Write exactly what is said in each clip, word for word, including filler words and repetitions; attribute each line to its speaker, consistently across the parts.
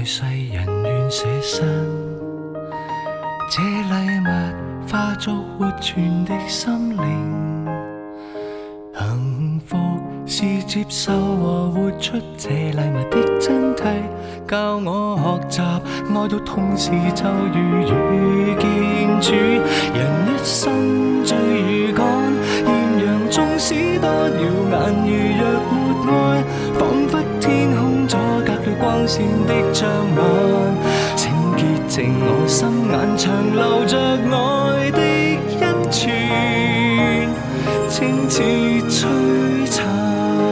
Speaker 1: 來世人願捨身，這禮物化作活存的心靈。幸福是接受和活出這禮物的真諦，教我學習愛到痛時就如遇見主。人一生最如趕，豔陽縱使多耀眼，如若沒愛，彷彿天空阻隔了光線的障礙。請潔淨我心眼，長留着愛的恩泉，清似璀璨。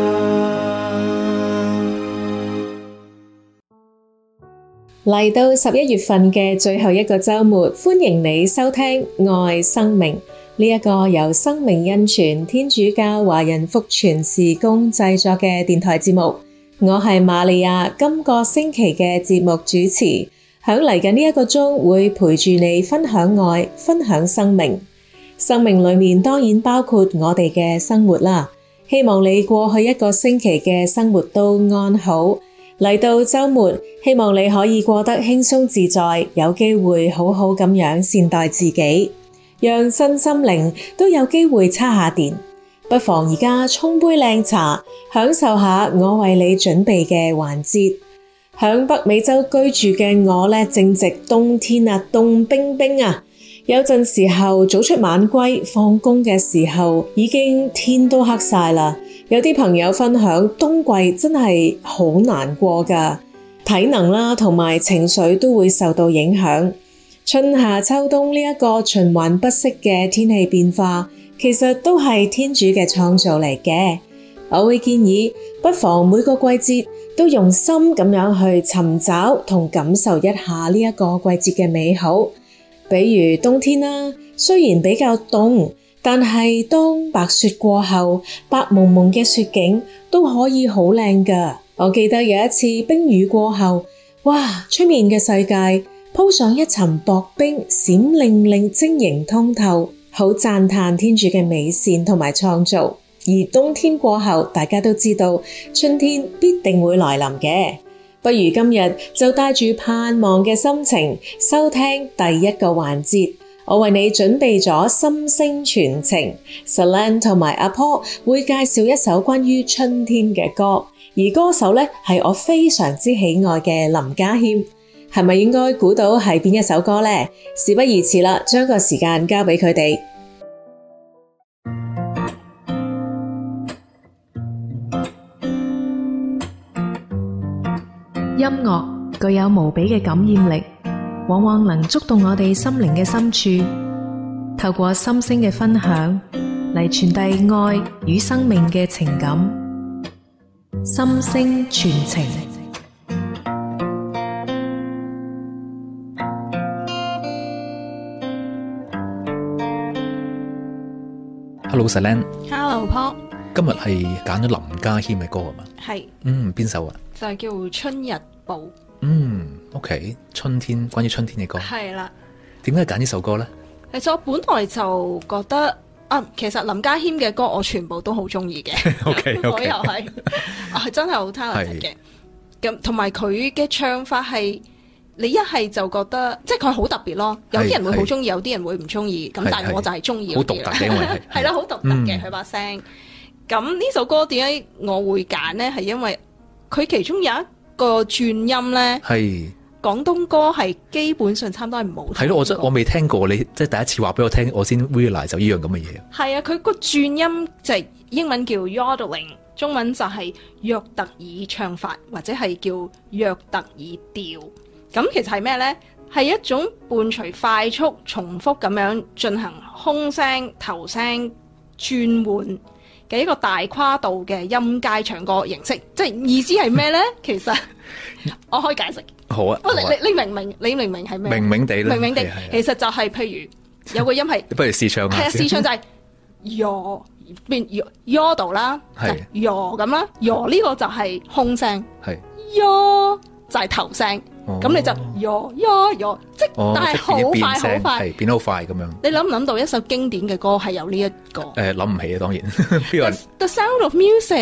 Speaker 2: 嚟到十一月份嘅最後一個週末，歡迎你收聽愛生命呢一個由生命恩泉天主教華人福傳事工製作嘅電台節目。我係瑪利亞，今個星期嘅節目主持，響嚟緊呢一個鐘會陪住你分享愛，分享生命。生命裏面當然包括我哋嘅生活啦。希望你過去一個星期嘅生活都安好。嚟到週末，希望你可以過得輕鬆自在，有機會好好咁樣善待自己，讓身心靈都有機會叉下電。不妨而家沖杯靚茶，享受下我為你準備嘅環節。響北美洲居住嘅我呢，正值冬天啊，凍冰冰啊！有陣時候早出晚歸，放工嘅時候已經天都黑晒啦。有啲朋友分享冬季真係好難過㗎，體能啦同埋情緒都會受到影響。春夏秋冬呢一個循環不息嘅天氣變化，其實都係天主嘅創造嚟嘅。我會建議不妨每個季節都用心咁樣去尋找同感受一下呢一個季節嘅美好。比如冬天啦，雖然比較凍，但係當白雪過後，白蒙蒙嘅雪景都可以好靚㗎。我記得有一次冰雨過後，哇，出面嘅世界鋪上一層薄冰，閃亮亮、晶瑩通透，好讚嘆天主嘅美善同埋創造。而冬天過後，大家都知道春天必定會來臨嘅。不如今日就帶住盼望嘅心情收聽第一個環節。我為你準備咗心聲傳情 Celine 同埋阿 Paul 會介紹一首關於春天嘅歌，而歌手呢係我非常之喜愛嘅林家謙。係咪應該估到係邊一首歌呢？事不宜遲啦，將個時間交俾佢哋。
Speaker 3: 音樂具有無比嘅感染力，往往能觸動我哋心靈嘅深處，透過心聲嘅分享嚟傳遞愛與生命嘅情感。心聲傳情。
Speaker 4: Hello Celine。
Speaker 5: Hello Paul。今日
Speaker 4: 係揀咗林家謙嘅歌係嘛？
Speaker 5: 係。嗯，
Speaker 4: 邊首啊？
Speaker 5: 就係叫《春日報》。
Speaker 4: 嗯 ，OK， 春天，關於春天嘅歌。係啦。點解揀呢首歌呢？
Speaker 5: 其實我本來就覺得啊，其實林家謙嘅歌我全部都好中意嘅。
Speaker 4: OK OK。
Speaker 5: 我又係，係真係好 talented 嘅。咁同埋佢嘅唱法係，你一係就覺得即係佢好特別咯。有啲人會好中意，有啲人會唔中意。咁但係我就係中意。
Speaker 4: 好獨特嘅，因為係。
Speaker 5: 係啦，好獨特嘅佢把聲。咁呢首歌點解我會揀呢？係因為佢其中有一個轉音呢，係廣東歌係基本上差唔多係冇。係咯，
Speaker 4: 我真我未聽過，你即係第一次話俾我聽，我先 realize 就呢樣咁嘅嘢。
Speaker 5: 係啊，佢個轉音就係英文叫 yodeling， 中文就係約特爾唱法，或者係叫約特爾調。咁其實係咩呢？係一種伴隨快速重複咁樣進行空聲、頭聲轉換嘅一個大跨度嘅音階唱歌形式，即係意思係咩咧？其實我可以解釋。
Speaker 4: 好啊。
Speaker 5: 你你你明唔明？你明唔明係咩？
Speaker 4: 明明地啦。
Speaker 5: 明明地，其實就係譬如有個音係，
Speaker 4: 不如試唱下。
Speaker 5: 係啊，試唱就係 yo 變 yo do 啦，係 yo 咁啦 yo 呢個就係空聲，係 yo 就係頭聲。咁你就喲喲喲，即係但係好快好快，
Speaker 4: 係變得好快咁樣。
Speaker 5: 你諗唔諗到一首經典嘅歌係有呢一個？
Speaker 4: 誒諗唔起啊，當然。
Speaker 5: The Sound of Music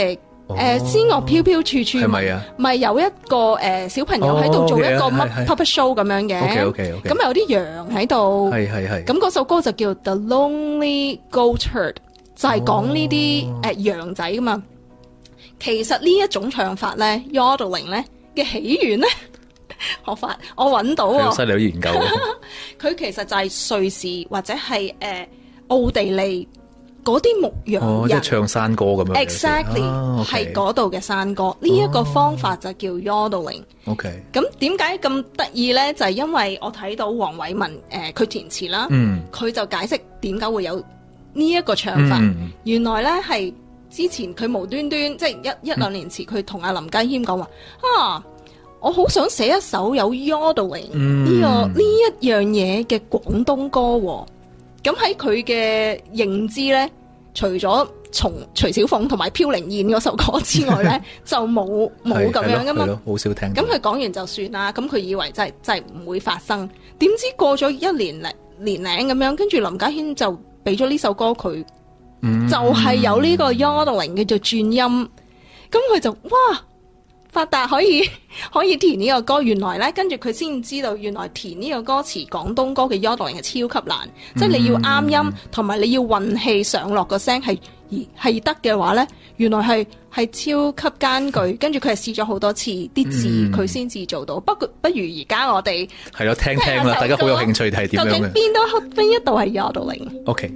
Speaker 5: 誒、呃，仙樂飄飄處處
Speaker 4: 係咪啊？
Speaker 5: 咪有一個誒、呃、小朋友喺度做一個乜 puppet show 咁樣嘅。
Speaker 4: OK OK OK。
Speaker 5: 咁有啲羊喺度。
Speaker 4: 係係係。
Speaker 5: 咁嗰首歌就叫 The Lonely Goat Herd， 就係講呢啲誒羊仔噶嘛。其實呢一種唱法咧 ，yodeling 咧嘅起源咧，我發我揾到喎。
Speaker 4: 犀利，有研究。
Speaker 5: 佢其實就係瑞士或者係誒、呃、奧地利。嗰啲牧羊人，
Speaker 4: 哦，即係唱山歌咁樣。
Speaker 5: Exactly，係嗰度嘅山歌。呢一個方法就叫 yodeling。
Speaker 4: OK。
Speaker 5: 咁點解咁得意咧？就係因為我睇到黃偉文誒佢填詞啦，
Speaker 4: 嗯，
Speaker 5: 佢就解釋點解會有呢一個唱法。
Speaker 4: 嗯，
Speaker 5: 原來咧係之前佢無端端即係一一兩年前，佢同阿林家謙講話啊，我好想寫一首有 yodeling 呢個呢一樣嘢嘅廣東歌喎。咁喺佢嘅認知咧，除咗從徐小鳳同埋飄零燕嗰首歌之外咧，就冇冇咁樣噶嘛。
Speaker 4: 好少聽。
Speaker 5: 咁佢講完就算啦。咁佢以為真係真係唔會發生。點知過咗一年零年零咁樣，跟住林家謙就俾咗呢首歌佢，嗯，就係有呢個 yodeling 嘅做轉音。咁佢就哇！發達可以可以填呢個歌，原來咧跟住佢先知道，原來填呢個歌詞廣東歌嘅 yodeling 係超級難，嗯、即係你要啱音，同埋你要運氣上落個聲係係得嘅話咧，原來係係超級艱巨。跟住佢係試咗好多次啲字，佢先至做到。不過不如而家我哋
Speaker 4: 係咯，聽聽啦，大家好有興趣睇點樣嘅。究竟
Speaker 5: 邊度邊一度係 yodeling？OK。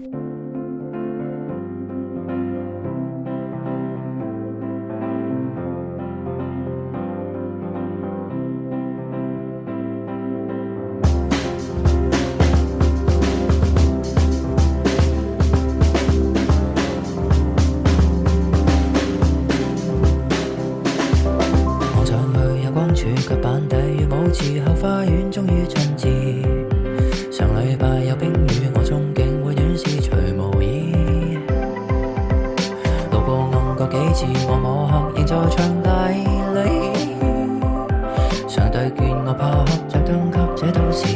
Speaker 1: 腳板底如舞池後花園終於春至，上禮拜有冰雨，我憧憬會短視除毛衣，路過暗角幾次我摸黑仍在場大理，上帝見我怕黑着燈給這都市，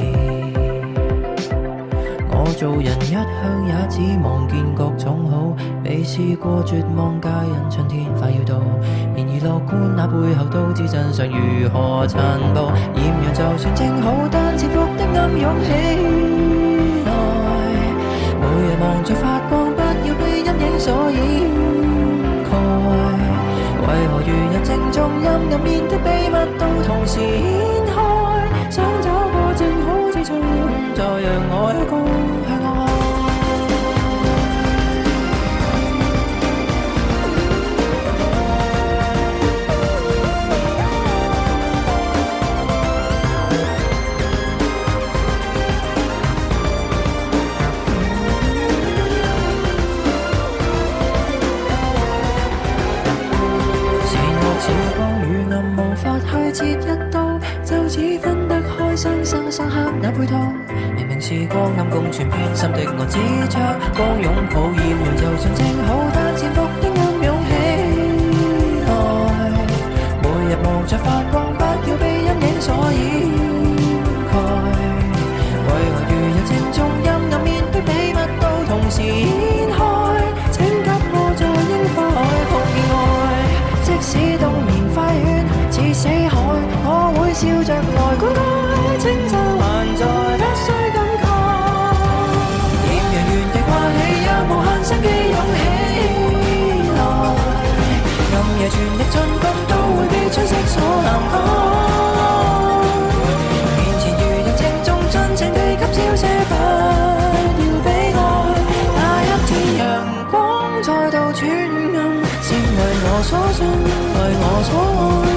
Speaker 1: 我做人一向也只望見各種好，未試過絕望皆因春天快要到，然而樂觀那背後都知真相如何殘暴，豔陽就算正好，但潛伏的暗湧起來，每日望着發光，不要被陰影所掩蓋，為何如日正中陰暗面的秘密都同時掀開，想找個正好之處，再讓我一個向外。切一刀，就似分得開生生生黑那配套。明明是光暗共存，偏心的我只着光擁抱豔陽，就算正好，但潛伏的暗湧起來。每日望着發光，不要被陰影所掩蓋。為何如日正中陰暗面的秘密都同時掀開？請給我在櫻花海碰見愛，即使冬眠快犬。似死海，我會笑着來灌溉，青州還在，不需感慨。豔陽原地掛起，有無限生機湧起來，暗夜全力進攻，都會被春色所涵蓋。面前如日正中，盡情地給照射，不要悲哀。那一天陽光再度轉暗，是為我所信，為我所愛。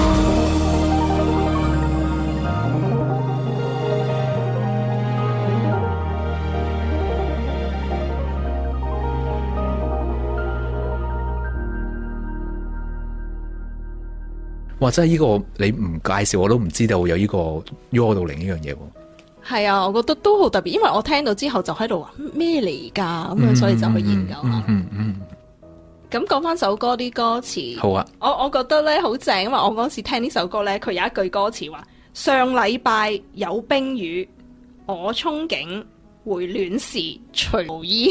Speaker 4: 哇！真係呢個你唔介紹我都唔知道有呢個 yodeling 呢樣嘢喎。
Speaker 5: 係啊，我覺得都好特別，因為我聽到之後就喺度話咩嚟㗎咁樣，所以就去研究下。嗯嗯嗯。咁講翻首歌啲歌詞，
Speaker 4: 好啊。
Speaker 5: 我我覺得咧好正，因為我嗰時聽呢首歌咧，佢有一句歌詞話：上禮拜有冰雨，我憧憬回暖時除毛衣。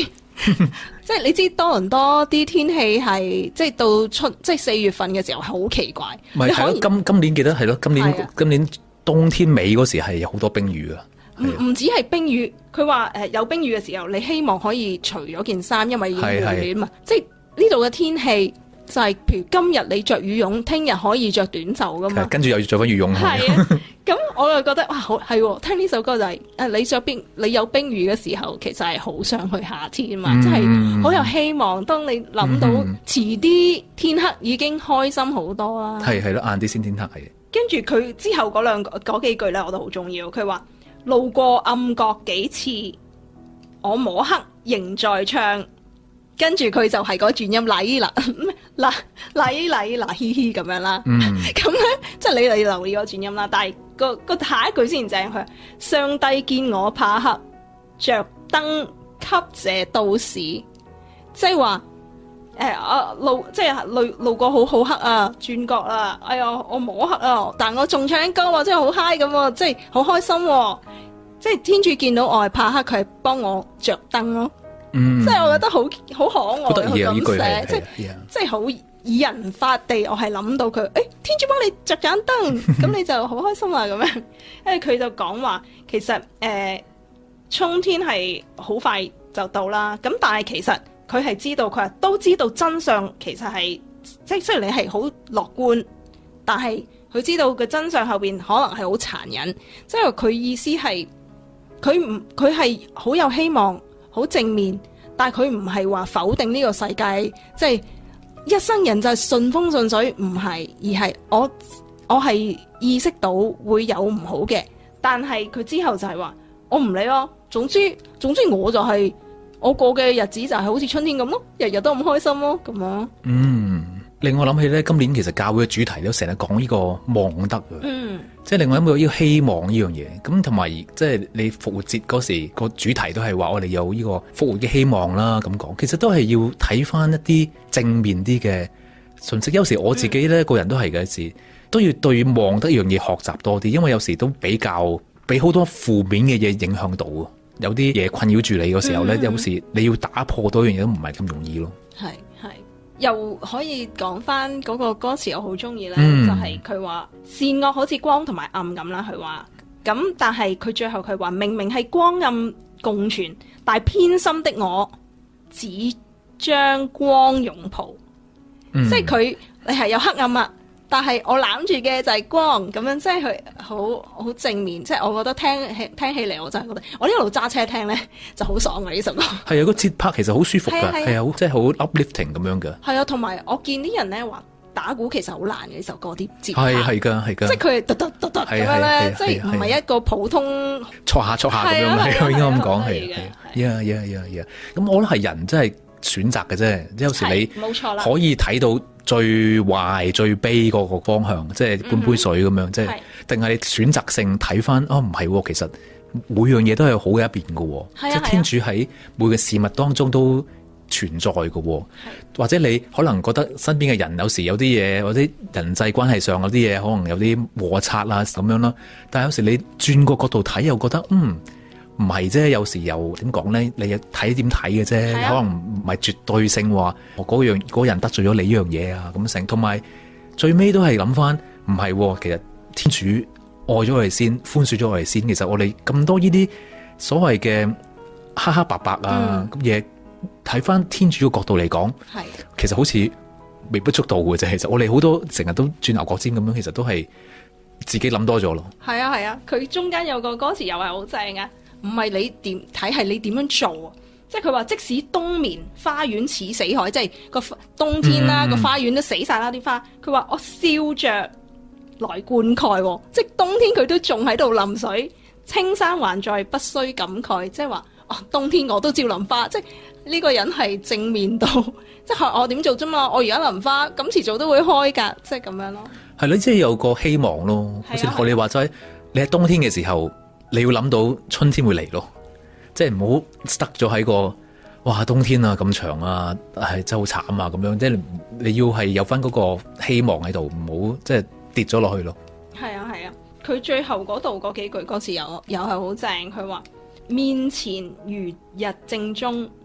Speaker 5: 即係你知多倫多啲天氣係即係到春即係四月份嘅時候好奇怪。
Speaker 4: 唔係係咯，今今年記得係咯，今年今年冬天尾嗰時係有好多冰雨啊。
Speaker 5: 唔唔止係冰雨，佢話誒有冰雨嘅時候，你希望可以除咗件衫，因為已經會暖嘛。即係呢度嘅天氣就係、是，譬如今日你着羽絨，聽日可以着短袖噶嘛。
Speaker 4: 跟住又要着翻羽絨。
Speaker 5: 係啊，咁我就覺得哇，好係聽呢首歌就係、是、誒，你着冰，你有冰雨嘅時候，其實係好想去夏天嘛，即係好有希望。當你諗到遲啲天黑已經開心好多啦。
Speaker 4: 係係咯，晏啲先天黑係。
Speaker 5: 跟住佢之後嗰兩嗰幾句咧，我都好重要。佢話。路過暗角幾次，我摸黑仍在唱，跟住佢就係嗰轉音禮啦，嗱禮禮嗱嘻嘻咁樣啦。咁咧、嗯，即係你你留意嗰轉音啦。但係個個下一句先正，佢上帝見我怕黑，着燈給這都市，即係話誒啊路即係路路過好好黑啊，轉角啦，哎呀我摸黑啊，但我仲唱緊歌喎，即係好 high 咁，即係好開心喎。即係天主見到我係怕黑，佢係幫我着燈咯。嗯，即係我覺得好好可愛，
Speaker 4: 好得意啊！呢句係
Speaker 5: 即係即係好以人發地，我係諗到佢，誒、欸、天主幫你着盞燈，咁你就好開心啦咁樣。因為佢就講話，其實誒、呃、春天係好快就到啦。咁但係其實佢係知道，佢係都知道真相，其實係即係雖然你係好樂觀，但係佢知道嘅真相後邊可能係好殘忍。即係佢意思係。佢唔佢係好有希望，好正面，但係佢唔係話否定呢個世界，即係一生人就係順風順水，唔係，而係我我係意識到會有唔好嘅，但係佢之後就係話我唔理咯，總之總之我就係、是、我過嘅日子就係好似春天咁咯，日日都咁開心咯，咁樣。嗯，
Speaker 4: 令我諗起咧，今年其實教會嘅主題都成日講呢個望德啊。
Speaker 5: 嗯。
Speaker 4: 即係另外一個要希望呢樣嘢，咁同埋即係你復活節嗰時個主題都係話我哋有呢個復活嘅希望啦。咁講，其實都係要睇翻一啲正面啲嘅信息。有時我自己咧、嗯、個人都係嘅時，都要對望德呢樣嘢學習多啲，因為有時都比較俾好多負面嘅嘢影響到，有啲嘢困擾住你嗰時候咧，嗯、有時你要打破多樣嘢都唔係咁容易咯。
Speaker 5: 係係。又可以講翻嗰個歌詞，我好中意咧，
Speaker 4: 嗯、
Speaker 5: 就係佢話善惡好似光同埋暗咁啦。佢話咁，但係佢最後佢話明明係光暗共存，但係偏心的我只將光擁抱，嗯、即係佢你係有黑暗啊，但係我攬住嘅就係光咁樣，即係佢好好正面。即係我覺得聽起聽起嚟，我真係覺得我呢一路揸車聽咧就好爽嘅呢首歌。
Speaker 4: 係啊，個節拍其實好舒服㗎，係啊，好即係好 uplifting 咁樣嘅。
Speaker 5: 係啊，同埋我見啲人咧話打鼓其實好難嘅呢首歌啲節
Speaker 4: 拍。係係㗎係㗎，
Speaker 5: 即係佢係突突突突咁樣咧，即係唔係一個普通
Speaker 4: 挫下挫下咁樣嘅，應該咁講係。呀呀呀呀！咁我覺得係人真係選擇嘅啫，有時你
Speaker 5: 冇錯啦，
Speaker 4: 可以睇到最壞最悲嗰個方向，即係半杯水咁樣，嗯、即係定係你選擇性睇翻哦，唔係，其實每樣嘢都係好嘅一邊嘅，即係天主喺每個事物當中都存在嘅，或者你可能覺得身邊嘅人有時有啲嘢，或者人際關係上有啲嘢可能有啲摩擦啊咁樣啦，但係有時你轉個角度睇又覺得嗯。唔係啫，有時又點講咧？你睇點睇嘅啫，啊、可能唔係絕對性話，我嗰樣嗰人得罪咗你呢樣嘢啊咁成。同埋最尾都係諗翻，唔係，其實天主愛咗我哋先，寬恕咗我哋先。其實我哋咁多呢啲所謂嘅黑黑白白啊咁嘢，睇翻、嗯、天主嘅角度嚟講，
Speaker 5: 係
Speaker 4: 其實好似微不足道嘅啫。其實我哋好多成日都轉牛角尖咁樣，其實都係自己諗多咗咯。係
Speaker 5: 啊係啊，佢中間有個歌詞又係好正啊！唔係你點睇，係你點樣做啊！即係佢話，即使冬眠花園似死海，即係個冬天啦，個、嗯、花園都死晒啦啲花。佢話我笑着來灌溉，即係冬天佢都仲喺度淋水，青山還在，不需感慨。即係話哦，冬天我都照淋花。即係呢個人係正面到，即係我點做啫嘛？我而家淋花，咁遲早都會開噶，即係咁樣咯。
Speaker 4: 係咯，即係有個希望咯。好似學你話齋，你喺冬天嘅時候。你要諗到春天會嚟咯，即係唔好塞咗喺個哇冬天啊咁長啊，係真係好慘啊咁樣，即係你要係有翻嗰個希望喺度，唔好即係跌咗落去咯。
Speaker 5: 係啊係啊，佢最後嗰度嗰幾句歌詞又又係好正，佢話面前如日正中，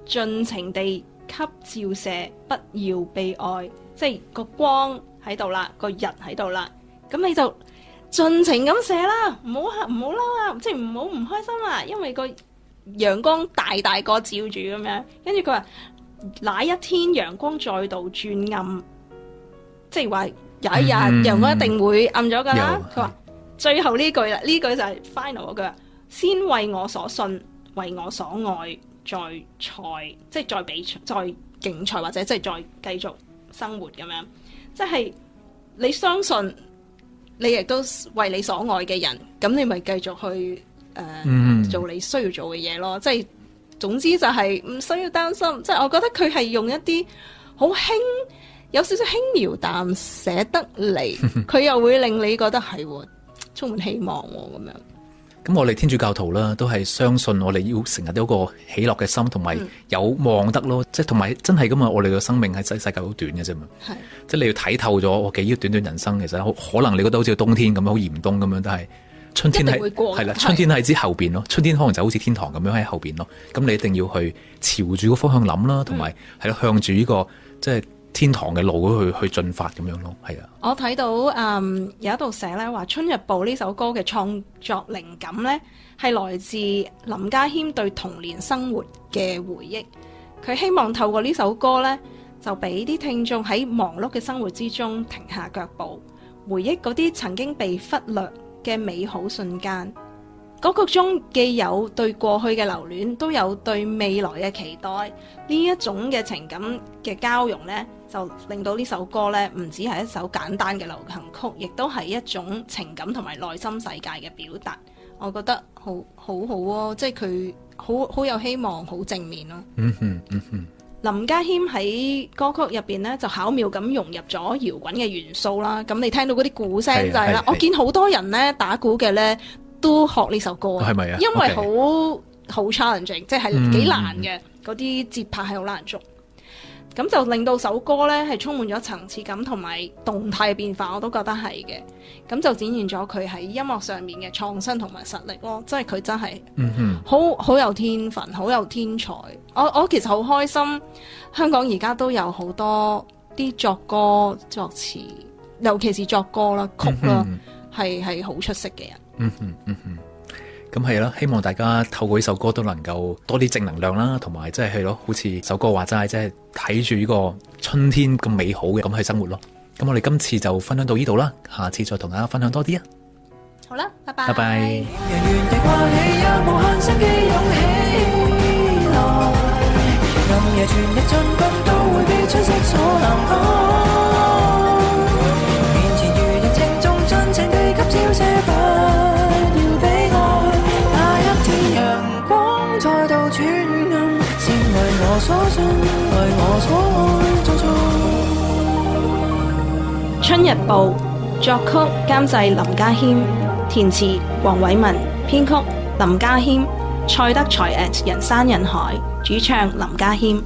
Speaker 5: 盡情地給照射，不要悲哀。即係個光喺度啦，個日喺度啦，咁你就盡情咁射啦，唔好唔好嬲啊，即係唔好唔開心啊，因為個陽光大大個照住咁樣。跟住佢話那一天陽光再度轉暗，即係話有一日陽光一定會暗咗噶啦。佢話、嗯、最後呢句啦，呢句就係 final 嗰句，先為我所信，為我所愛，再賽，即係再比賽，再競賽，或者即係再繼續生活咁樣。即係你相信，你亦都為你所愛嘅人，咁你咪繼續去誒、呃嗯、做你需要做嘅嘢咯。即係總之就係唔需要擔心。即係我覺得佢係用一啲好輕，有少少輕描淡寫得嚟，佢又會令你覺得係充滿希望咁樣。
Speaker 4: 咁我哋天主教徒啦，都係相信我哋要成日都有個喜樂嘅心，同埋有望得咯。即係同埋真係咁啊！我哋嘅生命喺世世界好短嘅啫嘛。係，即係你要睇透咗我幾短短人生，其實可能你覺得好似冬天咁樣好嚴冬咁樣，但係春天係係啦，春天喺之後邊咯。春天可能就好似天堂咁樣喺後邊咯。咁你一定要去朝住個方向諗啦，同埋係咯向住呢、這個即係天堂嘅路去去進發咁樣咯。係啊，
Speaker 5: 我睇到嗯有一度寫咧話《春日報》呢首歌嘅創作靈感咧係來自林家謙對童年生活嘅回憶。佢希望透過呢首歌咧，就俾啲聽眾喺忙碌嘅生活之中停下腳步，回憶嗰啲曾經被忽略嘅美好瞬間。歌曲中既有對過去嘅留戀，都有對未來嘅期待。呢一種嘅情感嘅交融呢，就令到呢首歌呢唔只係一首簡單嘅流行曲，亦都係一種情感同埋內心世界嘅表達。我覺得好好好啊，即係佢好好有希望，好正面咯。
Speaker 4: 嗯哼，嗯哼。
Speaker 5: 林家謙喺歌曲入邊呢，就巧妙咁融入咗搖滾嘅元素啦。咁你聽到嗰啲鼓聲就係啦，我見好多人呢打鼓嘅呢，都學呢首歌，
Speaker 4: 係咪啊？
Speaker 5: 因為好好 challenging， 即係幾難嘅，嗰啲節拍係好難捉。咁就令到首歌呢係充滿咗層次感同埋動態嘅變化，我都覺得係嘅。咁就展現咗佢喺音樂上面嘅創新同埋實力咯，即係佢真係好好有天分，好有天才。我我其實好開心，香港而家都有好多啲作歌作詞，尤其是作歌啦、曲啦，係係好出色嘅人。
Speaker 4: 嗯哼嗯哼，咁係咯，希望大家透過呢首歌都能夠多啲正能量啦，同埋即係係咯，好似首歌話齋，即係睇住呢個春天咁美好嘅咁去生活咯。咁我哋今次就分享到呢度啦，下次再同大家分享多啲啊。
Speaker 5: 好啦，拜拜。
Speaker 4: 拜拜。
Speaker 5: 春日報作曲監製林家謙，填詞黃偉文，編曲林家謙，蔡德才 at 人山人海，主唱林家謙。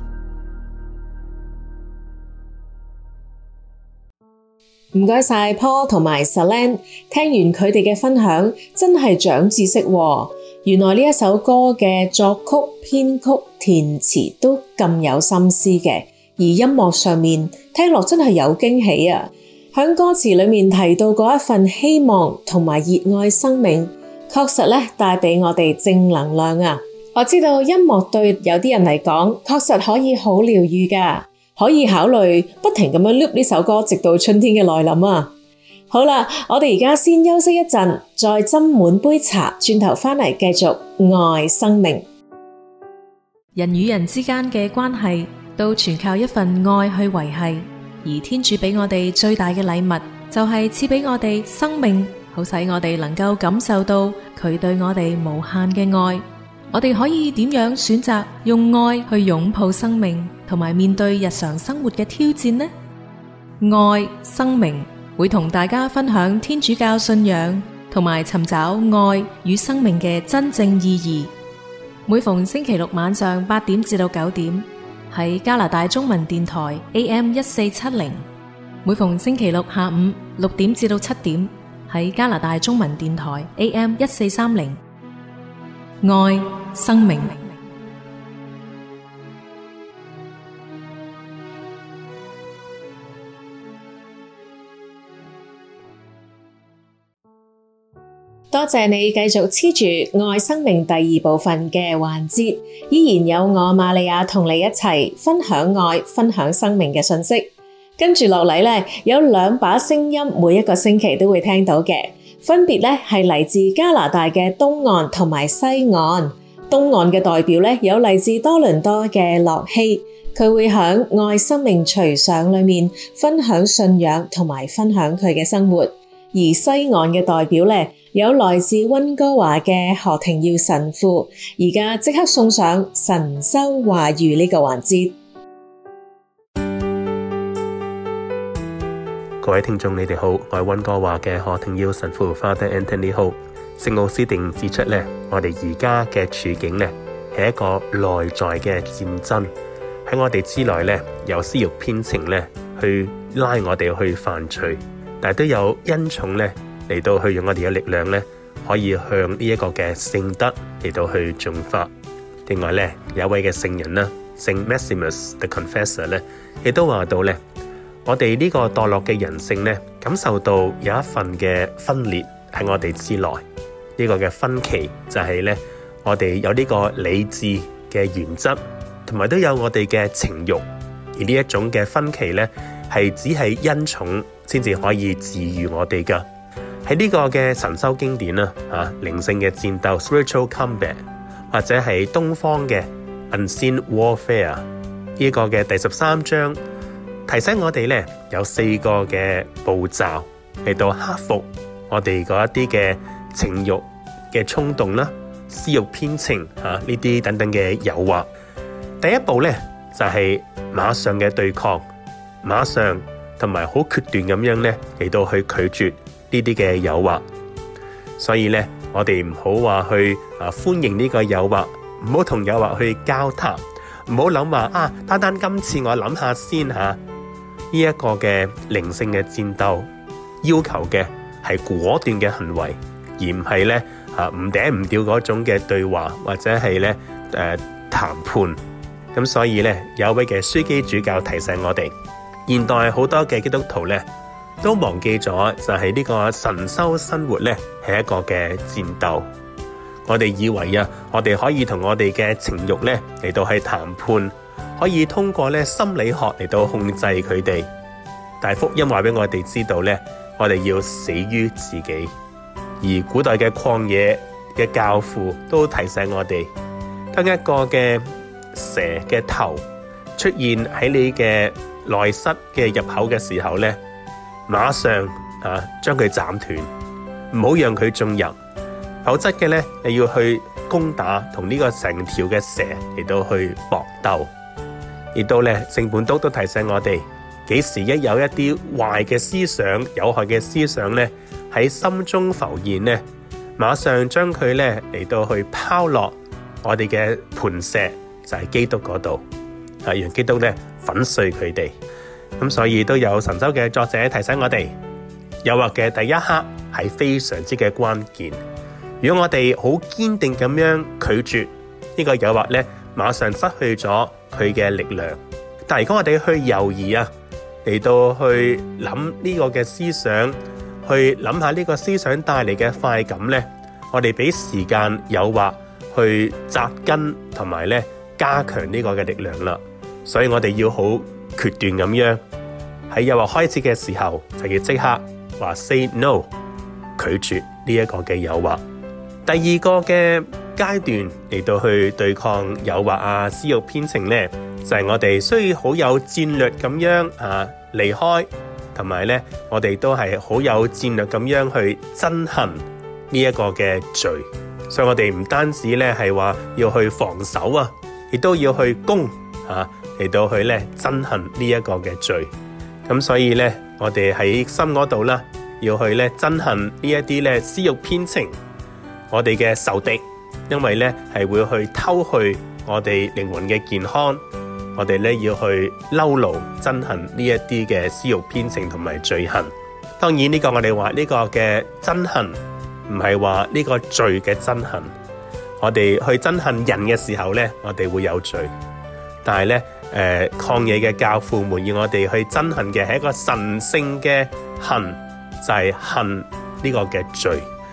Speaker 2: 唔該晒 Paul 同埋 Salen， 聽完佢哋嘅分享，真係長知識喎。原來呢一首歌嘅作曲、編曲、填詞都咁有心思嘅，而音樂上面聽落真係有驚喜啊！響歌詞裏面提到嗰一份希望同埋熱愛生命，確實咧帶俾我哋正能量啊！我知道音樂對有啲人嚟講，確實可以好療癒噶，可以考慮不停咁樣 loop 呢首歌，直到春天嘅來臨啊！好啦，我哋而家先休息一陣，再斟滿杯茶，轉頭返嚟繼續愛生命。
Speaker 3: 人與人之間嘅關係，都全靠一份愛去維繫。而天主俾我哋最大嘅禮物，就係賜俾我哋生命，好使我哋能夠感受到佢對我哋無限嘅愛。我哋可以點樣選擇用愛去擁抱生命，同埋面對日常生活嘅挑戰呢？愛生命會同大家分享天主教信仰，同埋尋找愛與生命嘅真正意義。每逢星期六晚上八點至到九點，喺加拿大中文電台 A M 一四七零；每逢星期六下午六點至到七點，喺加拿大中文電台 A M 一四三零。愛生命。
Speaker 2: 多謝你繼續黐住愛生命第二部分嘅環節，依然有我瑪利亞同你一齊分享愛、分享生命嘅信息。跟住落嚟咧，有兩把聲音，每一個星期都會聽到嘅，分別咧係嚟自加拿大嘅東岸同埋西岸。東岸嘅代表咧有嚟自多倫多嘅樂希，佢會響愛生命隨想裏面分享信仰同埋分享佢嘅生活。而西岸嘅代表咧，有來自溫哥華嘅何庭耀神父，而家即刻送上神修話語呢個環節。
Speaker 6: 各位聽眾，你哋好，我係溫哥華嘅何庭耀神父 Father Anthony Ho。聖奧斯定指出咧，我哋而家嘅處境咧係一個內在嘅戰爭，喺我哋之內咧有私慾偏情咧去拉我哋去犯罪。但係都有恩寵咧嚟到去用我哋嘅力量咧，可以向呢一個嘅聖德嚟到去進發。另外咧，有一位嘅聖人啦，聖 Maximus the Confessor 咧，亦都話到咧，我哋呢個墮落嘅人性咧，感受到有一份嘅分裂喺我哋之內。呢個嘅分歧就係咧，我哋有呢個理智嘅原則，同埋都有我哋嘅情慾。而呢一種嘅分歧咧，係只係恩寵先至可以治癒我哋噶。喺呢個嘅神修經典啦，啊靈性嘅戰鬥 spiritual combat， 或者係東方嘅 unseen warfare 呢個嘅第十三章，提醒我哋咧有四個嘅步驟嚟到克服我哋嗰一啲嘅情慾嘅衝動啦、私慾偏情啊呢啲等等嘅誘惑。第一步咧就係、是、馬上嘅對抗，馬上同埋好決斷咁樣咧嚟到去拒絕呢啲嘅誘惑。所以咧，我哋唔好話去啊歡迎呢個誘惑，唔好同誘惑去交談，唔好諗話啊，單單今次我諗下先吓。呢、這、一個嘅靈性嘅戰鬥，要求嘅係果斷嘅行為，而唔係咧啊唔嗲唔吊嗰種嘅對話或者係咧誒談判。咁所以咧，有一位嘅樞機主教提醒我哋，現代好多嘅基督徒咧都忘記咗，就係呢個神修生活咧係一個嘅戰鬥。我哋以為啊，我哋可以同我哋嘅情慾咧嚟到去談判，可以通過咧心理學嚟到控制佢哋。但係福音話俾我哋知道咧，我哋要死於自己。而古代嘅曠野嘅教父都提醒我哋，當一個嘅蛇嘅頭出現喺你嘅內室嘅入口嘅時候咧，馬上啊將佢斬斷，唔好讓佢進入，否則嘅咧你要去攻打同呢個成條嘅蛇嚟到去搏鬥。亦都咧聖本篤都提醒我哋，幾時一有一啲壞嘅思想、有害嘅思想咧喺心中浮現咧，馬上將佢咧嚟到去拋落我哋嘅磐石，就係基督嗰度，啊，讓基督咧粉碎佢哋。咁所以都有神修嘅作者提醒我哋，誘惑嘅第一刻係非常之嘅關鍵。如果我哋好堅定咁樣拒絕呢個誘惑咧，馬上失去咗佢嘅力量。但係如果我哋去猶豫啊，嚟到去諗呢個嘅思想，去諗下呢個思想帶嚟嘅快感咧，我哋俾時間誘惑去扎根同埋咧加強呢個嘅力量啦。所以我哋要好決斷咁樣喺誘惑開始嘅時候，就要即刻話 say no， 拒絕呢一個嘅誘惑。第二個嘅階段嚟到去對抗誘惑啊、私慾偏情咧，就係、是、我哋需要好有戰略咁樣啊離開，同埋咧我哋都係好有戰略咁樣去憎恨呢一個嘅罪。所以我哋唔單止咧係話要去防守啊，亦都要去攻啊，嚟到去咧憎恨呢一個嘅罪。咁所以咧，我哋喺心嗰度啦，要去咧憎恨呢一啲咧私慾偏情，我哋嘅仇敵，因為咧係會去偷去我哋靈魂嘅健康。我哋咧要去嬲怒憎恨呢一啲嘅私慾偏情同埋罪行。當然呢個我哋話呢個嘅憎恨，唔係話呢個罪嘅憎恨。我哋去憎恨人嘅時候咧，我哋會有罪。但係咧，誒曠野嘅教父們要我哋去憎恨嘅係一個神聖嘅恨，就係、是、恨呢個嘅罪。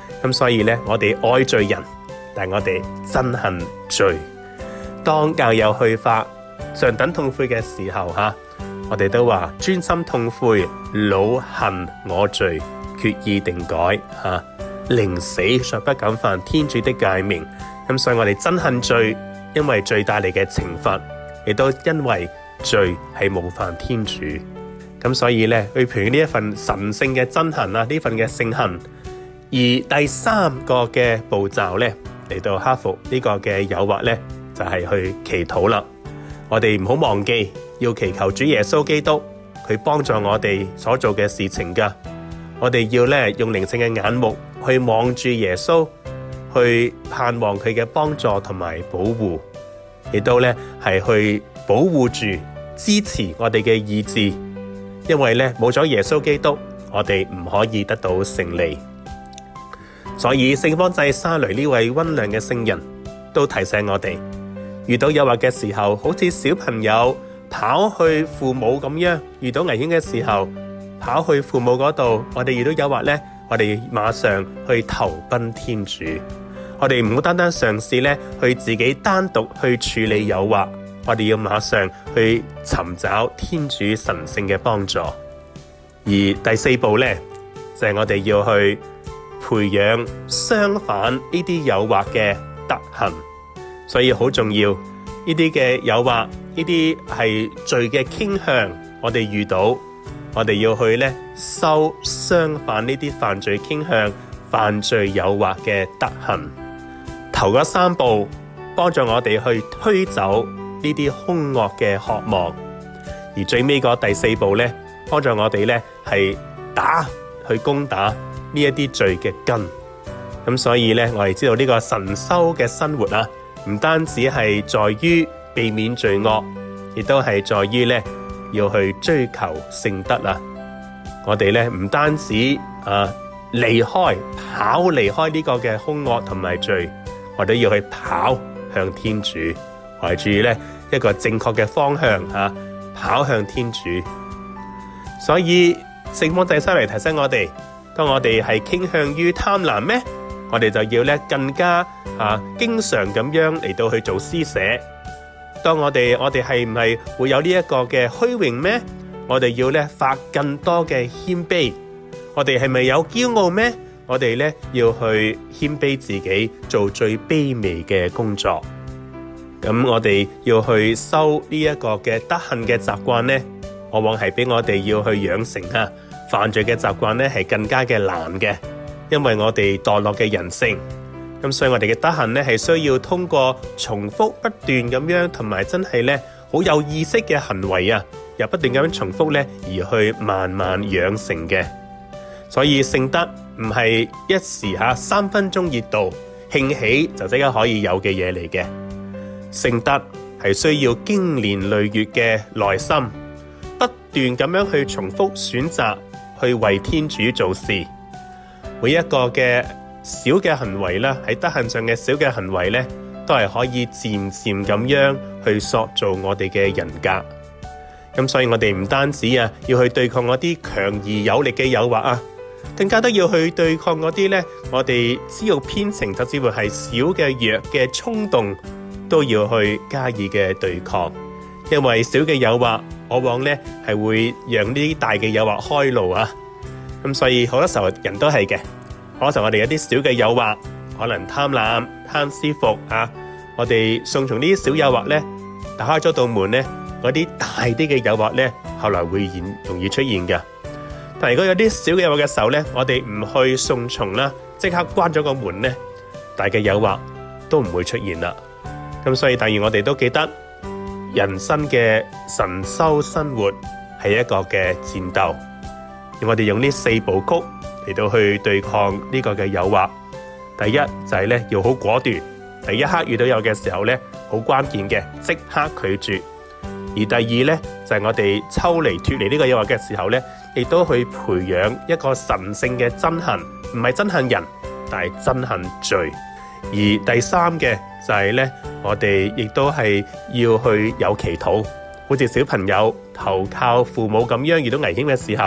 Speaker 6: 咁所以呢，我哋愛罪人，但係我哋憎恨罪。當教友去發上等痛悔嘅時候吓，我哋都話專心痛悔，惱恨我罪，決意定改吓，寧死卻不敢犯天主的誡命。咁所以我哋憎恨罪，因為罪帶嚟嘅懲罰，亦都因為罪係冒犯天主。咁所以呢，去培養呢一份神聖嘅憎恨啊，呢份嘅聖恨。而第三個嘅步驟呢，嚟到克服呢個嘅誘惑呢，就係去祈禱啦。我哋唔好忘記要祈求主耶穌基督，佢幫助我哋所做嘅事情噶。我哋要咧用靈性嘅眼目去望住耶穌，去盼望佢嘅幫助同埋保護，亦都咧係去保護住、支持我哋嘅意志。因為咧冇咗耶穌基督，我哋唔可以得到勝利。所以聖方濟沙雷呢位溫良嘅聖人都提醒我哋，遇到誘惑嘅時候，好似小朋友跑去父母咁樣，遇到危險嘅時候跑去父母嗰度。我哋遇到誘惑呢，我哋馬上去投奔天主。我哋唔好單單嘗試呢去自己單獨去處理誘惑，我哋要馬上去尋找天主神聖嘅幫助。而第四步呢，就係我哋要去培養相反呢啲誘惑嘅德行。所以好重要，呢啲嘅誘惑，呢啲係罪嘅傾向，我哋遇到，我哋要去咧修相反呢啲犯罪傾向、犯罪誘惑嘅德行。頭嗰三步幫助我哋去推走呢啲兇惡嘅渴望，而最尾個第四步咧，幫助我哋咧係打去攻打呢一啲罪嘅根。咁所以咧，我哋知道呢個神修嘅生活啊，唔單止係在於避免罪惡，亦都係在於咧要去追求聖德啊！我哋咧唔單止啊離開跑離開呢個嘅兇惡同埋罪，我哋要去跑向天主，懷住咧一個正確嘅方向啊，跑向天主。所以聖方濟沙雷提醒我哋，當我哋係傾向於貪婪咩？我哋就要咧更加啊，經常咁樣嚟到去做施捨。當我哋我哋係唔係會有呢一個嘅虛榮咩？我哋要咧發更多嘅謙卑。我哋係咪有驕傲咩？我哋咧要去謙卑自己，做最卑微嘅工作。咁我哋要去修呢一個嘅德行嘅習慣咧，往往係比我哋要去養成啊犯罪嘅習慣咧係更加嘅難嘅。因為我哋墮落嘅人性，咁所以我哋嘅德行咧係需要通過重複不斷咁樣，同埋真係咧好有意識嘅行為啊，又不斷咁樣重複咧，而去慢慢養成嘅。所以聖德唔係一時吓三分鐘熱度興起就即刻可以有嘅嘢嚟嘅，聖德係需要經年累月嘅耐心，不斷咁樣去重複選擇去為天主做事。每一個嘅小嘅行為啦，喺德行上嘅小嘅行為咧，都係可以漸漸咁樣去塑造我哋嘅人格。咁所以我哋唔單止啊，要去對抗嗰啲強而有力嘅誘惑啊，更加都要去對抗嗰啲咧，我哋只要偏情，就只會係小嘅弱嘅衝動，都要去加以嘅對抗。因為小嘅誘惑，往往咧係會讓呢啲大嘅誘惑開路啊。咁所以好多時候人都係嘅，好多時候我哋有啲小嘅誘惑，可能貪婪、貪舒服啊，我哋順從呢啲小誘惑咧，打開咗道門咧，嗰啲大啲嘅誘惑咧，後來會現容易出現嘅。但係如果有啲小嘅誘惑嘅時候咧，我哋唔去順從啦，即刻關咗個門咧，大嘅誘惑都唔會出現啦。咁所以第二我哋都記得，人生嘅神修生活係一個嘅戰鬥。我哋用呢四部曲嚟到去對抗呢個嘅誘惑。第一就係咧要好果斷，第一刻遇到有嘅時候咧，好關鍵嘅即刻拒絕。而第二咧就係我哋抽離脫離呢個誘惑嘅時候咧，亦都去培養一個神聖嘅憎恨，唔係憎恨人，但係憎恨罪。而第三嘅就係咧，我哋亦都係要去有祈禱，好似小朋友投靠父母咁樣，遇到危險嘅時候，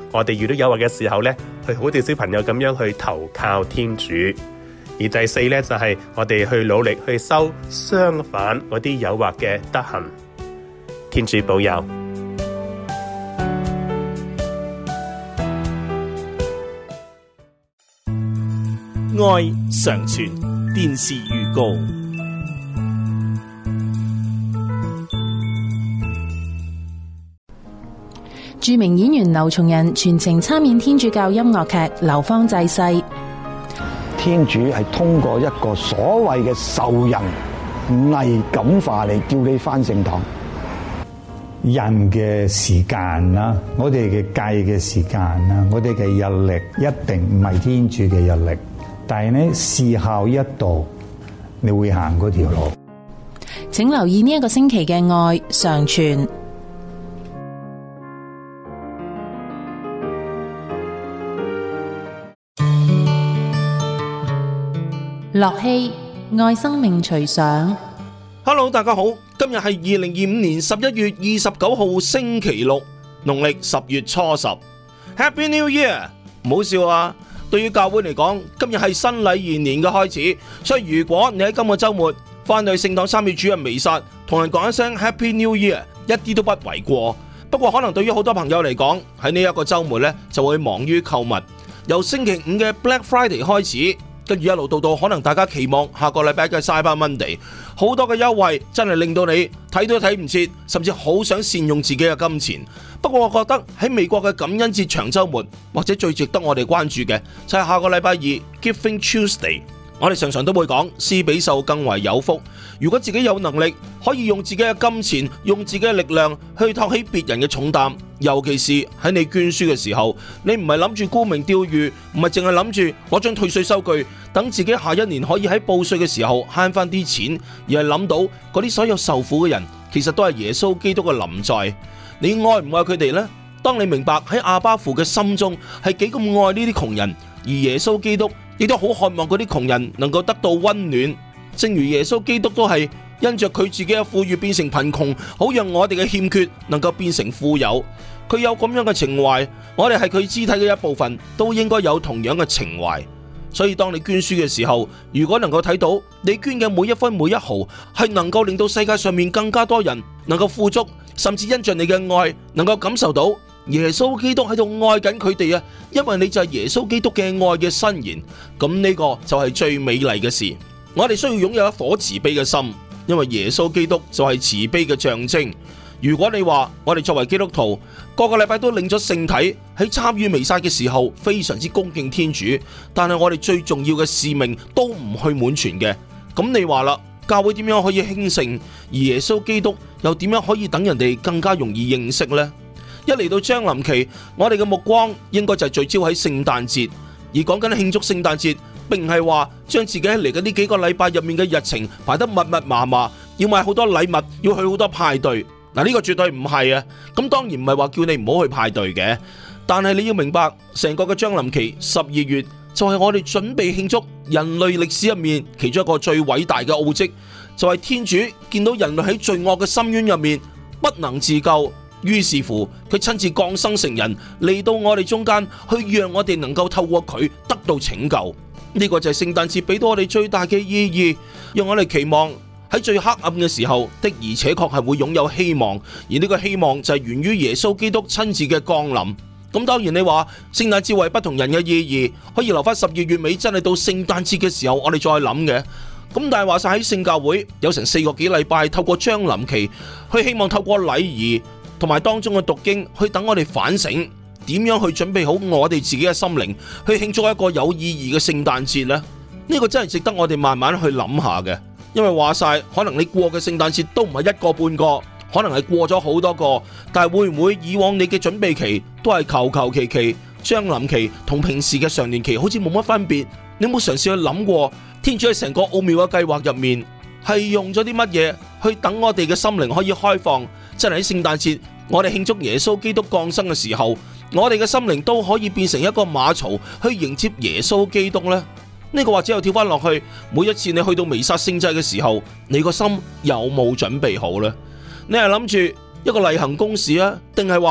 Speaker 6: 我哋遇到誘惑嘅時候呢，去好似小朋友咁樣去投靠天主。而第四呢，就係、是、我哋去努力去修相反嗰啲誘惑嘅德行。天主保佑。
Speaker 7: 愛常傳電視預告。
Speaker 8: 著名演員劉松仁全程參演天主教音樂劇《流芳濟世》。
Speaker 9: 天主係通過一個所謂嘅仇人偽感化嚟叫你返聖堂。
Speaker 10: 人嘅時間啦，我哋嘅計嘅時間啦，我哋嘅日曆一定唔係天主嘅日曆，但係呢時候一到，你會行嗰條路。
Speaker 8: 請留意呢一個星期嘅愛常傳。樂器愛生命隨想。
Speaker 7: Hello， 大家好，今日係二零二五年十一月二十九號星期六，農曆十月初十。Happy New Year！ 唔好笑啊！對於教會嚟講，今日係新禮儀年嘅開始，所以如果你喺今個周末翻去聖堂參與主日彌撒，同人講一聲 Happy New Year， 一啲都不為過。不過可能對於好多朋友嚟講，喺呢一個周末呢，就會忙於購物，由星期五嘅 Black Friday 開始。跟住一路到到，可能大家期望下個禮拜嘅 Cyber Monday， 好多嘅優惠真係令到你睇都睇唔切，甚至好想善用自己嘅金錢。不過我覺得喺美國嘅感恩節長週末，或者最值得我哋關注嘅就係下個禮拜二 Giving Tuesday。我哋常常都會講施比受更為有福。如果自己有能力，可以用自己嘅金錢，用自己嘅力量去托起別人嘅重擔，尤其是喺你捐書嘅時候，你唔係諗住沽名釣譽，唔係淨係諗住攞張退稅收據，等自己下一年可以喺報稅嘅時候慳翻啲錢，而係諗到嗰啲所有受苦嘅人，其實都係耶穌基督嘅臨在。你愛唔愛佢哋呢？當你明白喺阿爸父嘅心中係幾咁愛呢啲窮人，而耶穌基督亦都好渴望嗰啲窮人能夠得到溫暖，正如耶穌基督都係因着佢自己嘅富裕變成貧窮，好讓我哋嘅欠缺能夠變成富有。佢有咁樣嘅情懷，我哋係佢肢體嘅一部分，都應該有同樣嘅情懷。所以當你捐書嘅時候，如果能夠睇到你捐嘅每一分每一毫係能夠令到世界上面更加多人能夠富足，甚至因着你嘅愛能夠感受到耶穌基督喺度愛緊佢哋啊，因為你就係耶穌基督嘅愛嘅伸延，咁呢個就係最美麗嘅事。我哋需要擁有一顆慈悲嘅心，因為耶穌基督就係慈悲嘅象徵。如果你話我哋作為基督徒，個個禮拜都領咗聖體，喺參與彌撒嘅時候非常之恭敬天主，但係我哋最重要嘅使命都唔去滿全嘅，咁你話啦，教會點樣可以興盛，而耶穌基督又點樣可以等人哋更加容易認識呢？一嚟到將臨期，我哋嘅目光應該就係聚焦喺聖誕節，而講緊慶祝聖誕節，並唔係話將自己喺嚟緊呢幾個禮拜入面嘅日程排得密密麻麻，要買好多禮物，要去好多派對。嗱，呢個絕對唔係啊！咁當然唔係話叫你唔好去派對嘅，但係你要明白，成個嘅將臨期十二月就係我哋準備慶祝人類歷史入面其中一個最偉大嘅奧蹟，就係天主見到人類喺罪惡嘅深淵入面不能自救。於是乎，佢親自降生成人嚟到我哋中間，去讓我哋能夠透過佢得到拯救。呢個就係聖誕節俾到我哋最大嘅意義，讓我哋期望喺最黑暗嘅時候的而且確係會擁有希望，而呢個希望就係源於耶穌基督親自嘅降臨。咁當然你話聖誕節為不同人嘅意義，可以留翻十二月尾真係到聖誕節嘅時候我哋再諗嘅。咁但係話晒喺聖教會有成四個幾禮拜，透過將臨期去希望透過禮儀同埋當中嘅讀經，去等我哋反省點樣去準備好我哋自己嘅心靈，去慶祝一個有意義嘅聖誕節呢？呢個真係值得我哋慢慢去諗下嘅。因為話晒，可能你過嘅聖誕節都唔係一個半個，可能係過咗好多個，但係會唔會以往你嘅準備期都係求求其其，將臨期同平時嘅常年期好似冇乜分別？你有冇嘗試去諗過，天主喺成個奧妙嘅計劃入面係用咗啲乜嘢去等我哋嘅心靈可以開放？真係喺聖誕節，我哋慶祝耶穌基督降生嘅時候，我哋嘅心靈都可以變成一個馬槽去迎接耶穌基督呢？呢個或者又跳翻落去，每一次你去到彌撒聖祭嘅時候，你個心有冇準備好呢？你係諗住一個例行公事啊，定係話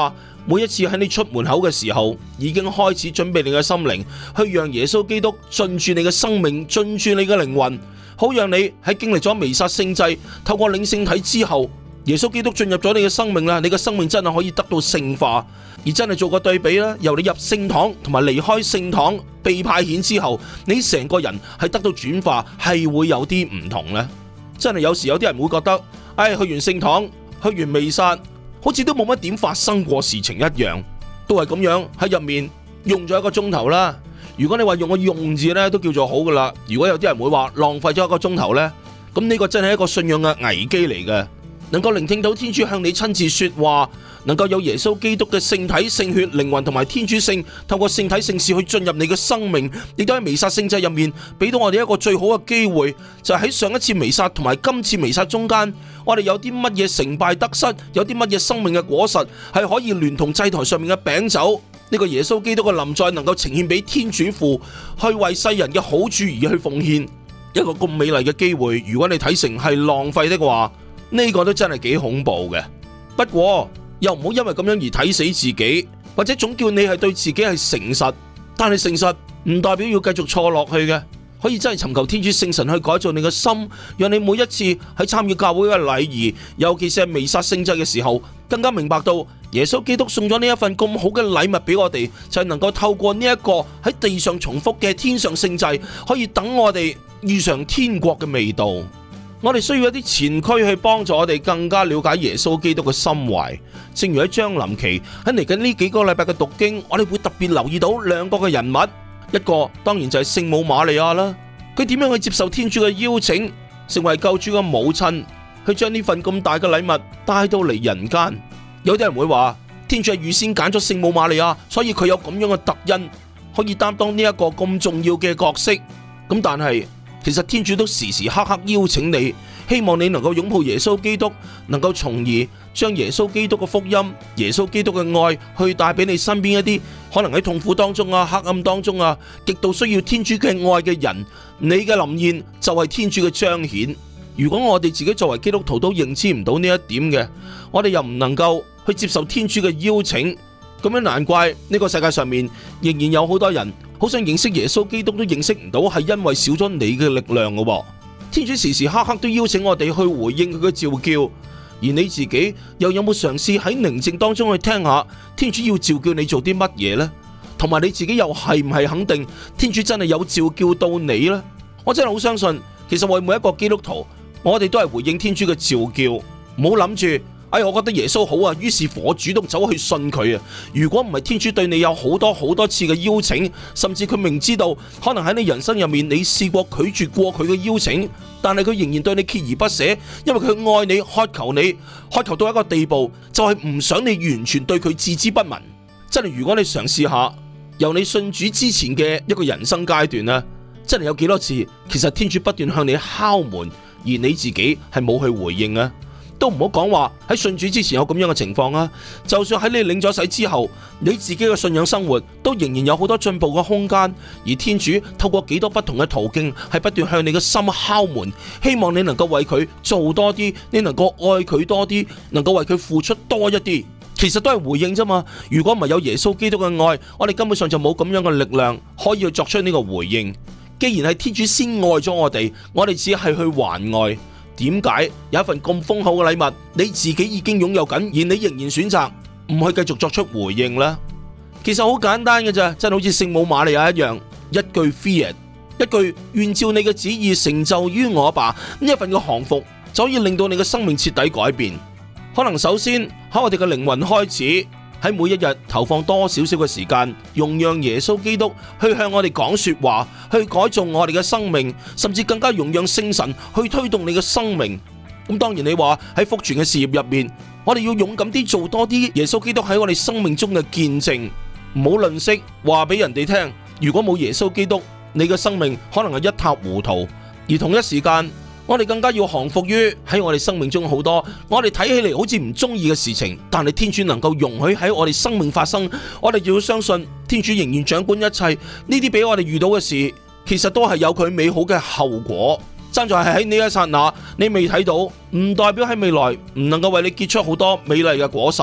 Speaker 7: 每一次喺你出門口嘅時候，已經開始準備你嘅心靈，去讓耶穌基督進駐你嘅生命，進駐你嘅靈魂，好讓你喺經歷咗彌撒聖祭，透過領聖體之後，耶穌基督進入咗你嘅生命啦，你嘅生命真係可以得到聖化。而真係做個對比啦，由你入聖堂同埋離開聖堂被派遣之後，你成個人係得到轉化，係會有啲唔同呢。真係有時有啲人會覺得，唉、哎，去完聖堂，去完彌撒，好似都冇乜點發生過事情一樣，都係咁樣喺入面用咗一個鐘頭啦。如果你話用個用字呢，都叫做好噶啦。如果有啲人會話浪費咗一個鐘頭呢，咁呢個真係一個信仰嘅危機嚟嘅。能夠聆聽到天主向你親自說話，能夠有耶穌基督嘅聖體、聖血、靈魂同埋天主性透過聖體聖事去進入你嘅生命，亦都喺彌撒聖祭入面俾到我哋一個最好嘅機會，就係喺上一次彌撒同埋今次彌撒中間，我哋有啲乜嘢成敗得失，有啲乜嘢生命嘅果實係可以聯同祭台上面嘅餅酒，呢個耶穌基督嘅臨在能夠呈現俾天主父，去為世人嘅好處而去奉獻一個咁美麗嘅機會。如果你睇成係浪費的話，呢個都真係幾恐怖嘅。不過又唔好因為咁樣而睇死自己，或者總叫你係對自己係誠實，但係誠實唔代表要繼續錯落去嘅，可以真係尋求天主聖神去改造你嘅心，讓你每一次喺參與教會嘅禮儀，尤其是係彌撒聖祭嘅時候，更加明白到耶穌基督送咗呢一份咁好嘅禮物俾我哋，就係能夠透過呢一個喺地上重複嘅天上聖祭，可以等我哋遇上天國嘅味道。我哋需要一啲前驅去幫助我哋更加了解耶穌基督嘅心懷。正如喺將臨期喺嚟緊呢幾個禮拜嘅讀經，我哋會特別留意到兩個嘅人物，一個當然就係聖母瑪利亞啦。佢點樣去接受天主嘅邀請，成為救主嘅母親，去將呢份咁大嘅禮物帶到嚟人間。有啲人會話，天主係預先揀咗聖母瑪利亞，所以佢有咁樣嘅特恩，可以擔當呢一個咁重要嘅角色。咁但係其實天主都時時刻刻邀請你，希望你能夠擁抱耶穌基督，能夠從而將耶穌基督嘅福音、耶穌基督嘅愛去帶俾你身邊一啲可能喺痛苦當中啊、黑暗當中啊、極度需要天主嘅愛嘅人。你嘅臨現就係天主嘅彰顯。如果我哋自己作為基督徒都認知唔到呢一點嘅，我哋又唔能夠去接受天主嘅邀請，咁樣難怪呢個世界上面仍然有好多人好想認識耶穌基督都認識唔到，係因為少咗你嘅力量嘅。天主時時刻刻都邀請我哋去回應佢嘅召叫，而你自己又有冇嘗試喺寧靜當中去聽下天主要召叫你做啲乜嘢呢？同埋你自己又係唔係肯定天主真係有召叫到你呢？我真係好相信，其實為每一個基督徒，我哋都係回應天主嘅召叫，唔好諗住，哎，我覺得耶穌好啊，於是乎我主動走去信佢啊。如果唔係天主對你有好多好多次嘅邀請，甚至佢明知道可能喺你人生入面你試過拒絕過佢嘅邀請，但係佢仍然對你鍥而不捨，因為佢愛你，渴求你，渴求到一個地步，就係唔想你完全對佢置之不聞。真係如果你嘗試下由你信主之前嘅一個人生階段咧，真係有幾多次其實天主不斷向你敲門，而你自己係冇去回應啊。都唔好講話喺信主之前有咁樣嘅情況啊！就算喺你領咗洗之後，你自己嘅信仰生活都仍然有好多進步嘅空間。而天主透過幾多不同嘅途徑，係不斷向你嘅心敲門，希望你能夠為佢做多啲，你能夠愛佢多啲，能夠為佢付出多一啲。其實都係回應啫嘛。如果唔係有耶穌基督嘅愛，我哋根本上就冇咁樣嘅力量可以去作出呢個回應。既然係天主先愛咗我哋，我哋只係去還愛。點解有一份咁豐厚嘅禮物，你自己已經擁有緊，而你仍然選擇唔去繼續作出回應呢？其實好簡單嘅咋，真係好似聖母瑪利亞一樣，一句 Fiat， 一句願照你嘅旨意成就於我吧，呢一份嘅降服就可以令到你嘅生命徹底改變。可能首先喺我哋嘅靈魂開始，喺每一日投放多少少嘅時間，容讓耶穌基督去向我哋講說話，去改造我哋嘅生命，甚至更加容讓聖神去推動你嘅生命。咁當然你話喺福傳嘅事業入面，我哋要勇敢啲做多啲耶穌基督喺我哋生命中嘅見證，唔好吝嗇話俾人哋聽。如果冇耶穌基督，你嘅生命可能係一塌糊塗。而同一時間，我哋更加要降服於喺我哋生命中好多我哋睇起嚟好似唔中意嘅事情，但係天主能夠容許喺我哋生命發生，我哋就要相信天主仍然掌管一切。呢啲俾我哋遇到嘅事，其實都係有佢美好嘅後果。爭在係喺呢一剎那，你未睇到，唔代表喺未來唔能夠為你結出好多美麗嘅果實。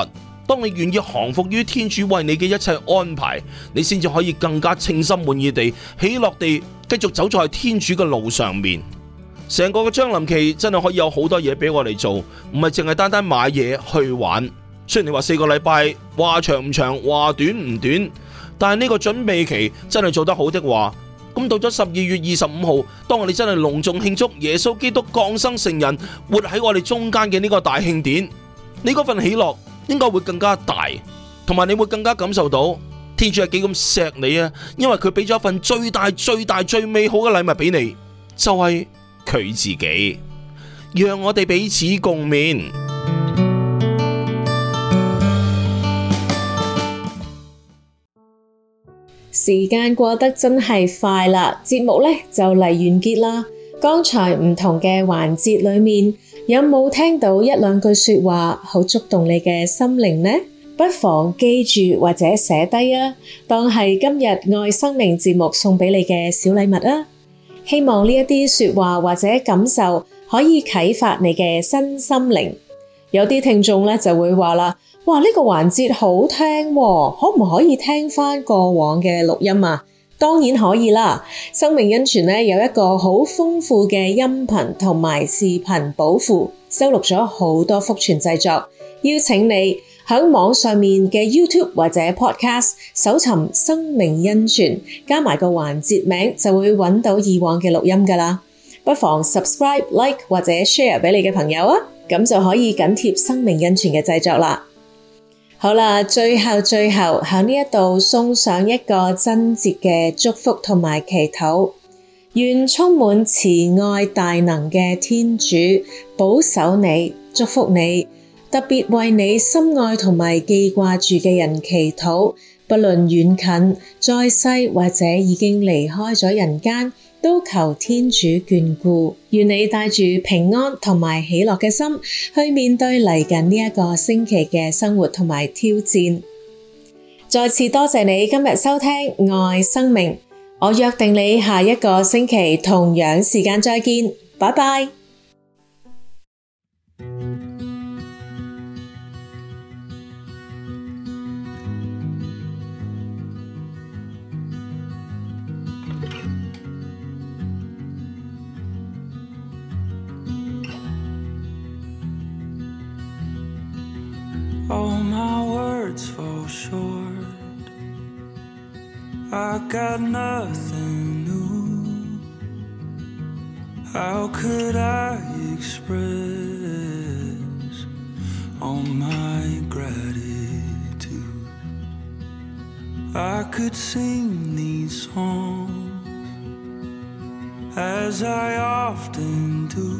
Speaker 7: 當你願意降服於天主為你嘅一切安排，你先至可以更加稱心滿意地、喜樂地繼續走在天主嘅路上面。成個嘅將臨期真係可以有好多嘢俾我哋做，唔係淨係單單買嘢去玩。雖然你話四個禮拜話長唔長，話短唔短，但係呢個準備期真係做得好的話，咁到咗十二月二十五號，當我哋真係隆重慶祝耶穌基督降生成人，活喺我哋中間嘅呢個大慶典，你嗰份喜樂應該會更加大，同埋你會更加感受到天主係幾咁錫你啊！因為佢俾咗一份最大、最大、最美好嘅禮物俾你，就係佢自己。讓我哋彼此共勉。
Speaker 2: 時間過得真係快啦，節目呢就嚟完結啦。剛才唔同嘅環節裏面，有冇聽到一兩句說話好觸動你嘅心靈呢？不妨記住或者寫低啊，當係今日愛生命節目送俾你嘅小禮物啊！希望呢一啲說話或者感受可以啟發你嘅新心靈。有啲聽眾咧就會話啦，哇，呢個環節好聽喎，可唔可以聽翻過往嘅錄音啊？當然可以啦。生命恩泉咧有一個好豐富嘅音頻同埋視頻寶庫，收錄咗好多福傳製作，邀請你喺網上面嘅 YouTube 或者 Podcast 搜尋生命恩泉，加埋個環節名就會揾到以往嘅錄音噶啦。不妨 subscribe、like 或者 share 俾你嘅朋友啊，咁就可以緊貼生命恩泉嘅製作啦。好啦，最後最後喺呢一度送上一個真節嘅祝福同埋祈禱，願充滿慈愛大能嘅天主保守你，祝福你，特別為你心愛同埋記掛住嘅人祈禱，不論遠近，在世或者已經離開咗人間，都求天主眷顧，願你帶住平安同埋喜樂嘅心去面對嚟緊呢一個星期嘅生活同埋挑戰。再次多謝你今日收聽愛生命，我約定你下一個星期同樣時間再見，拜拜。
Speaker 1: All my words fall short. I got nothing new. How could I express all my gratitude? I could sing these songs as I often do,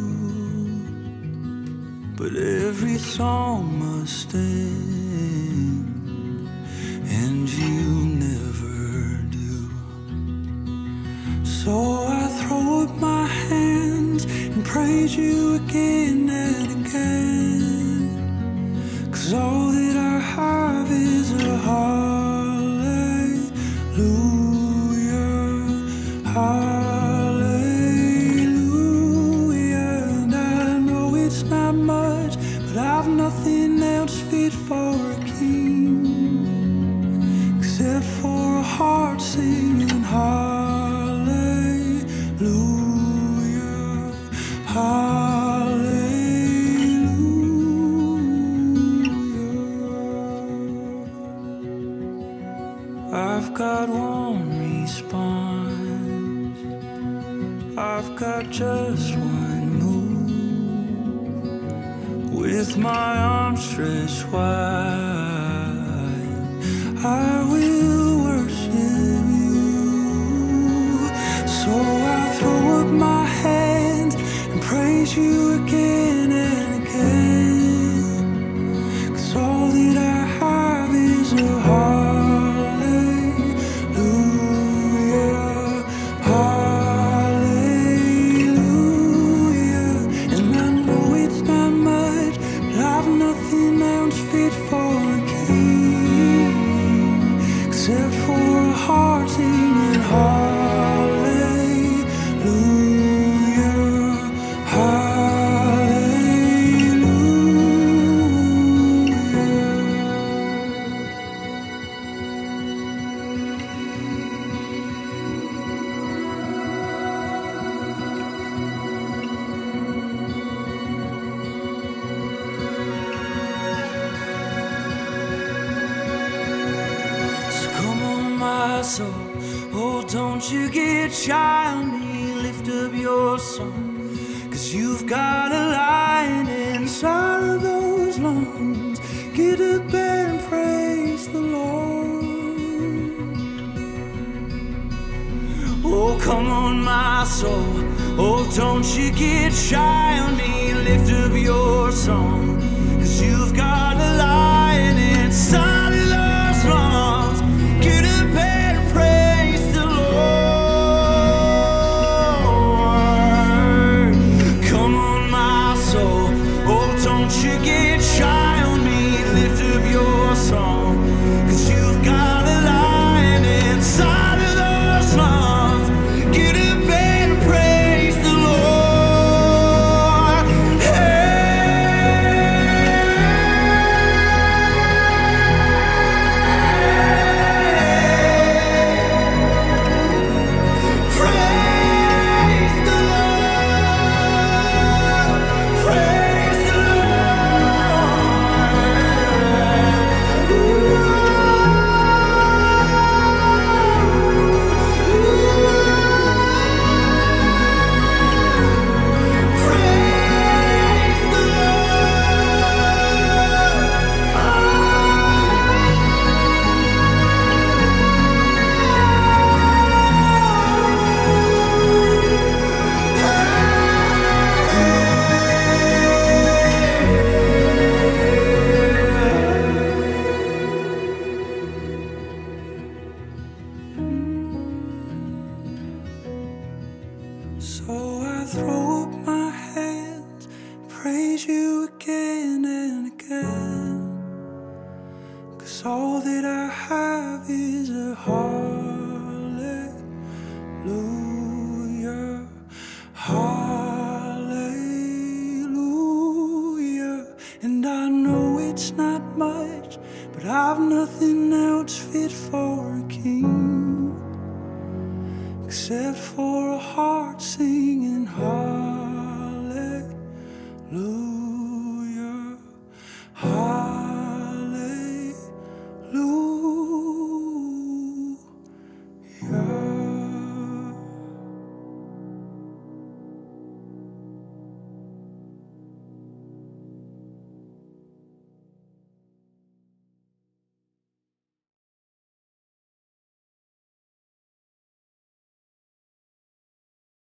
Speaker 1: but every song must end, and you never do. So I throw up my hands and praise you again and again, 'cause all that I have is a hallelujah, hallelujah. Nothing else fit for a king except for a heart singing hallelujah, hallelujah. I've got one response, I've got just one move. With my arms stretched wide, I will worship you. So I throw up my hands and praise you again and again, 'cause all that I have is a hallelujah, hallelujah. And I know it's not much, I've nothing else fit for a king except for a heart singing hallelujah, hallelujah. soul. Oh, don't you get shy on me, lift up your song, 'cause you've got a lion inside of those lungs. Get up and praise the Lord. Oh, come on, my soul. Oh, don't you get shy on me, lift up your song, 'cause you've got a lion inside of those lungs. Get up and praise the Lord. Come on, my soul. Oh, don't you get shy on me, lift up your song, 'cause you've got a lion inside of those lungs. Get up and praise the Lord. Praise the Lord. Praise the So I throw up my hands, praise you again and again, 'cause all that I have is a heart